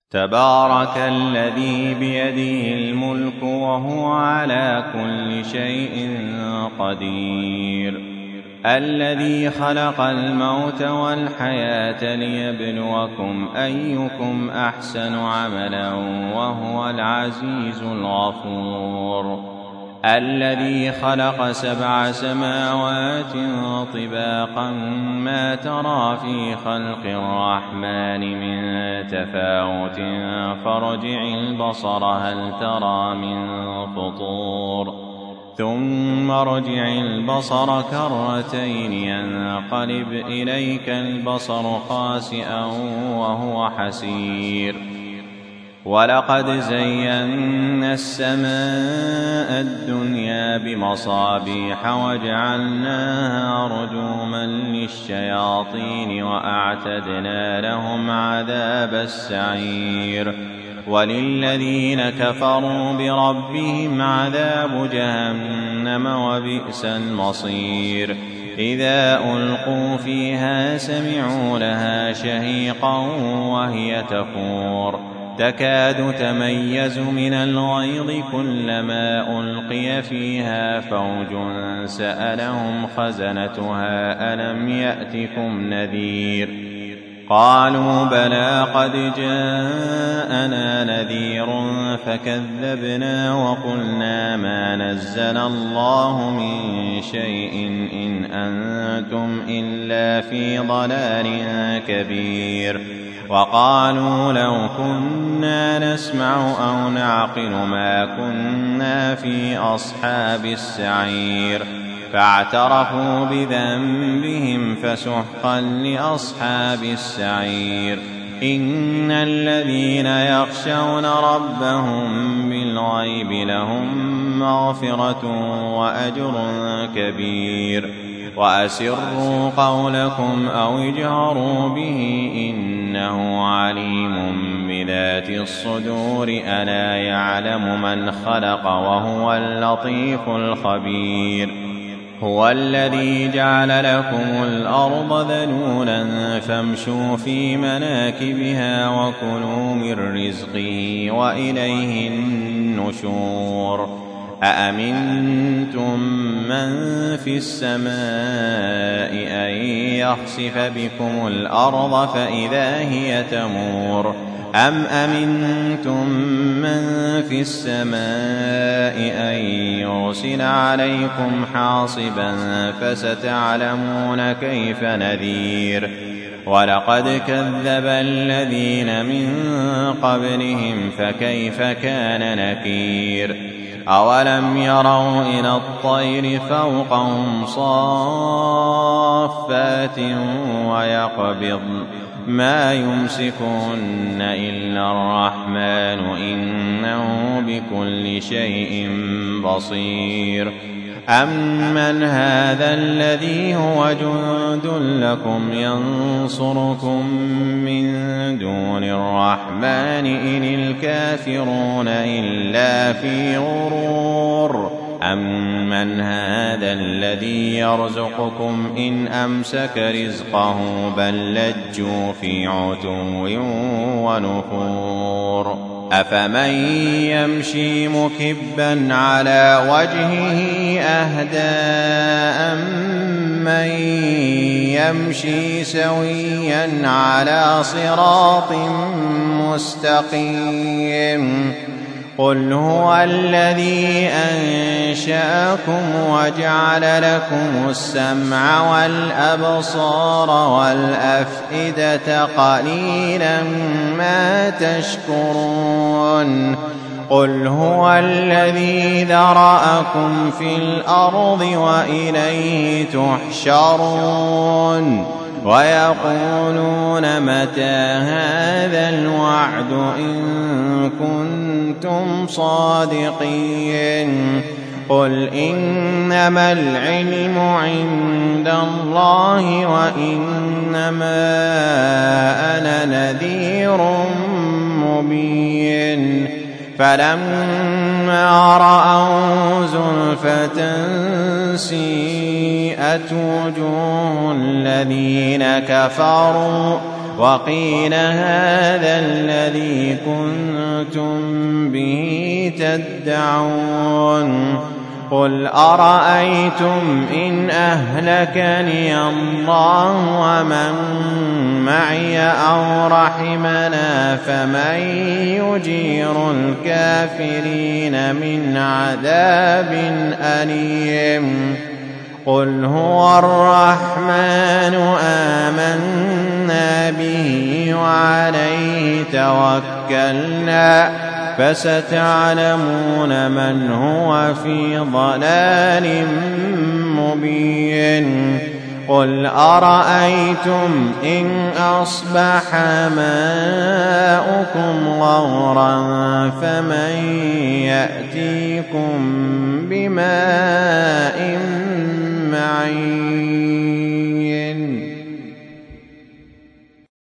تبارك الذي بيده الملك وهو على كل شيء قدير، الذي خلق الموت والحياة ليبلوكم أيكم أحسن عملا وهو العزيز الغفور، الذي خلق 7 سماوات طباقا ما ترى في خلق الرحمن من تفاوت فارجع البصر هل ترى من فطور ثم ارجع البصر كرتين ينقلب إليك البصر خاسئا وهو حسير، ولقد زينا السماء الدنيا بمصابيح وجعلناها رجوما للشياطين وأعتدنا لهم عذاب السعير، وللذين كفروا بربهم عذاب جهنم وبئس المصير، إذا ألقوا فيها سمعوا لها شهيقا وهي تفور تكاد تميز من الغيظ كلما ألقي فيها فوج سألهم خزنتها ألم يأتكم نذير، قالوا بلى قد جاءنا نذير فكذبنا وقلنا ما نزل الله من شيء إن أنتم إلا في ضلال كبير، وقالوا لو كنا نسمع أو نعقل ما كنا في أصحاب السعير، فاعترفوا بذنبهم فسحقا لأصحاب السعير، إن الذين يخشون ربهم بالغيب لهم مغفرة وأجر كبير، وأسروا قولكم أو اجهروا به إنه عليم بذات الصدور، ألا يعلم من خلق وهو اللطيف الخبير، هو الذي جعل لكم الأرض ذلولا فامشوا في مناكبها وكلوا من رزقه وإليه النشور، أأمنتم من في السماء أن يخسف بكم الأرض فإذا هي تمور، أم أمنتم من في السماء أن يرسل عليكم حاصبا فستعلمون كيف نذير، ولقد كذب الذين من قبلهم فكيف كان نكير، أولم يروا إلى الطير فوقهم صافات ويقبضن ما يمسكن إلا الرحمن إنه بكل شيء بصير، أمن هذا الذي هو جند لكم ينصركم من دون الرحمن إن الكافرون إلا في غرور، أمن هذا الذي يرزقكم إن أمسك رزقه بل لجوا في عتو ونفور، أفمن يمشي مكبا على وجهه أهدى أمن يمشي سويا على صراط مستقيم، قل هو الذي أنشأكم وجعل لكم السمع والأبصار والأفئدة قليلا ما تشكرون، قل هو الذي ذرأكم في الأرض وإليه تحشرون، ويقولون متى هذا الوعد إن كنتم صادقين، قل إنما العلم عند الله وإنما أنا نذير مبين، فلما رأوا زلفة سيئت وجوه الذين كفروا وقيل هذا الذي كنتم به تدعون قل أرأيتم إن أهلكني الله ومن معي أو رحمنا فمن يجير الكافرين من عذاب أليم قل هو الرحمن آمنا به وعليه توكلنا فستعلمون من هو في ضلال مبين قل أرأيتم إن أصبح ماؤكم غورا فمن يأتيكم بماء معين